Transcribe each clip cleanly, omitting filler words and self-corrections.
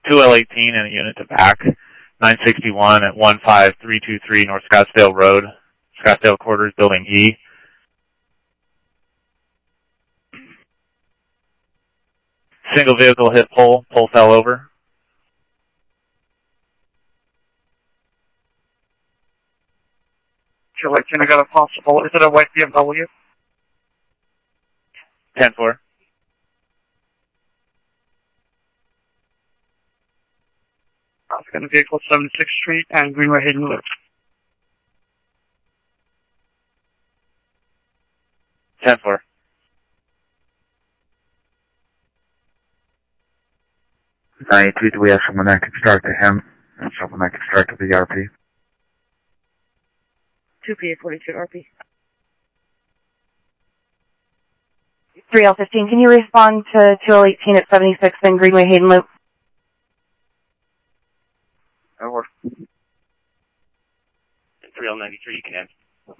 2L18 and a unit to back. 961 at 15323 North Scottsdale Road, Scottsdale Quarters, Building E. Single vehicle hit pole. Pole fell over. I got a possible. Is it a white BMW? 10-4. It's going to vehicle 76th Street and Greenway Hayden Loop. 10-4. Do we have someone that can start to him and someone that can start to the RP? 2P42 RP. 3L15, can you respond to 2L18 at 76th and Greenway Hayden Loop? Over. 3L93, you can end.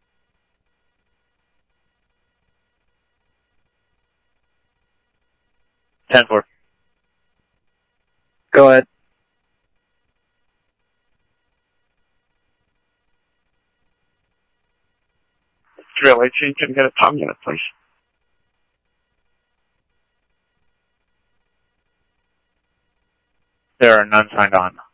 Ten four. Go ahead. 3L18, can you get a Tom unit, please? There are none signed on.